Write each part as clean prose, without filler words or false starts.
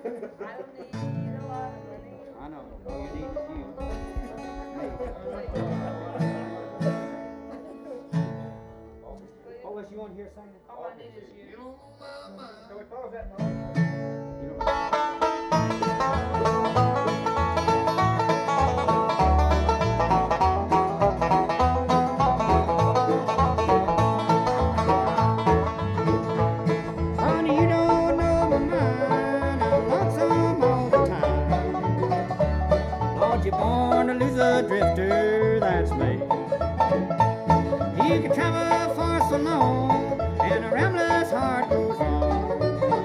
need a lot of money. I know. All you need is you. What was you on here saying? All I need is you. Can we close that door? You know, honey, you don't know my mind. I'm lonesome all the time. Lord, you're born to lose a drifter, that's me. You can travel for so long, and a rambler's heart goes wrong.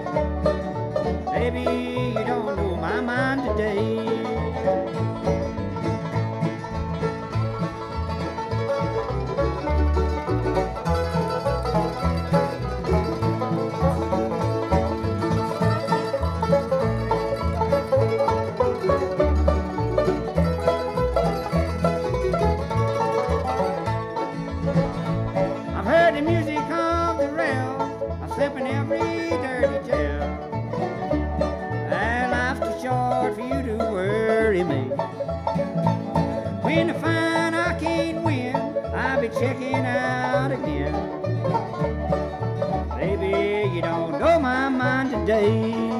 Baby, you don't know my mind today. I've heard the music of the rail. I slept in every dirty jail. And life's too short for you to worry me. When I find I can't win, I'll be checking out again. Baby, you don't know my mind today.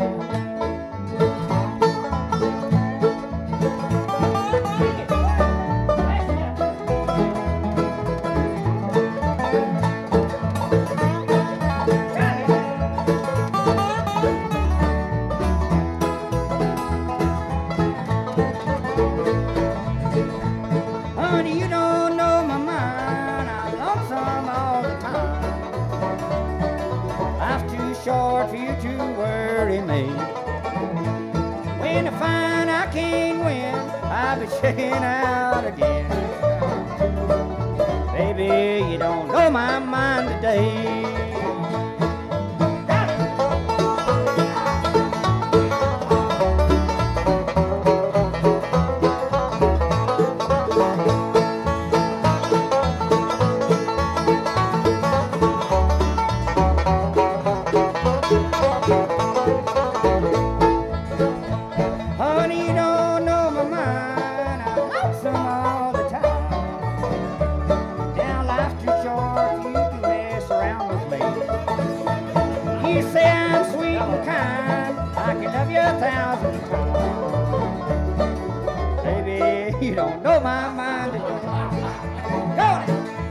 Honey, you don't know my mind. I'm lonesome all the time. Life's too short for you to worry me. When I find I can't win, I'll be checking out again. Baby, you don't know my mind today. Honey, you don't know my mind. I'm lonesome all the time. Now life's too short for you to mess around with me. You say I'm sweet and kind. I can love you 1,000 times. Baby, you don't know my mind. Go on.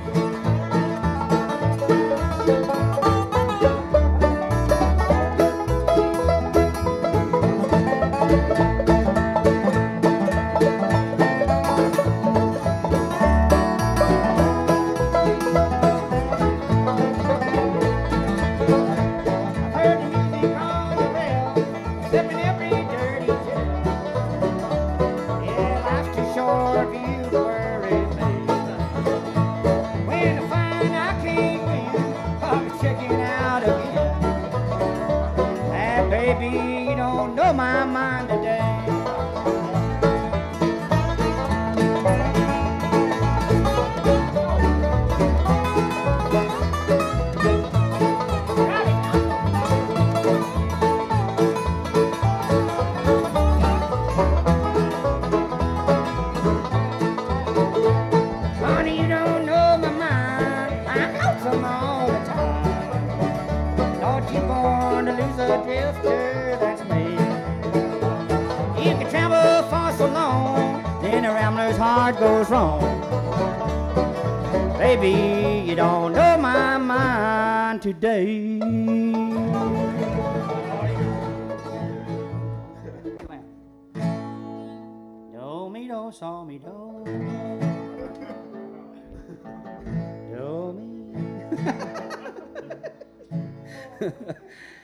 Heard the music on the rail, stepping every dirty jail. Yeah, life's too short for you to worry me. When I find I can't win, I'll be checking out again. And baby, you don't know my mind today. Honey, you don't know my mind. I'm lonesome all the time. Lord, you're born to lose a drifter, that's me. You can travel for so long, then a rambler's heart goes wrong. Baby, you don't know my mind today. Do me do, saw me do. Do me.